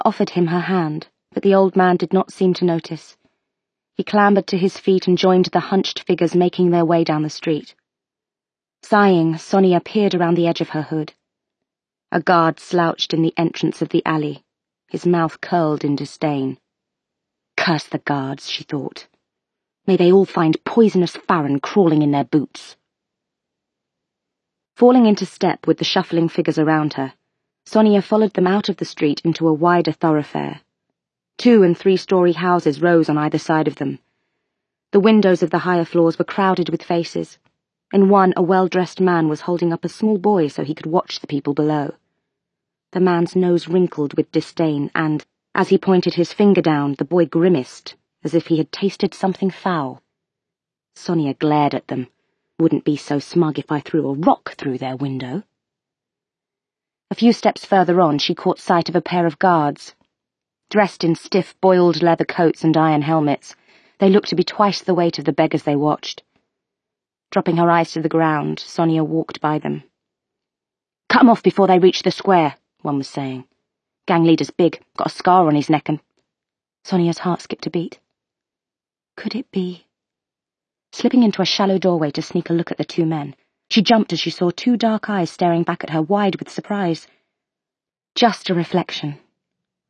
offered him her hand, but the old man did not seem to notice. He clambered to his feet and joined the hunched figures making their way down the street. Sighing, Sonia peered around the edge of her hood. A guard slouched in the entrance of the alley, his mouth curled in disdain. Curse the guards, she thought. May they all find poisonous farron crawling in their boots. Falling into step with the shuffling figures around her, Sonia followed them out of the street into a wider thoroughfare. 2- and 3-story houses rose on either side of them. The windows of the higher floors were crowded with faces. In one, a well-dressed man was holding up a small boy so he could watch the people below. The man's nose wrinkled with disdain, and, as he pointed his finger down, the boy grimaced, as if he had tasted something foul. Sonia glared at them. Wouldn't be so smug if I threw a rock through their window. A few steps further on, she caught sight of a pair of guards. Dressed in stiff, boiled leather coats and iron helmets, they looked to be twice the weight of the beggars they watched. Dropping her eyes to the ground, Sonia walked by them. "Cut 'em off before they reach the square," one was saying. "Gang leader's big, got a scar on his neck and—" Sonia's heart skipped a beat. Could it be? Slipping into a shallow doorway to sneak a look at the 2 men, she jumped as she saw 2 dark eyes staring back at her wide with surprise. Just a reflection.